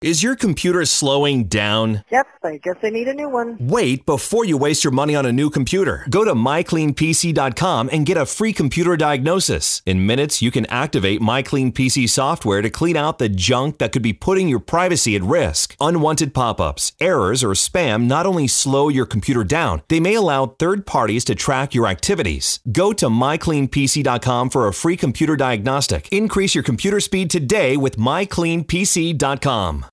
Is your computer slowing down? Yep, I guess I need a new one. Wait before you waste your money on a new computer. Go to mycleanpc.com and get a free computer diagnosis. In minutes, you can activate MyCleanPC software to clean out the junk that could be putting your privacy at risk. Unwanted pop-ups, errors, or spam not only slow your computer down, they may allow third parties to track your activities. Go to mycleanpc.com for a free computer diagnostic. Increase your computer speed today with mycleanpc.com.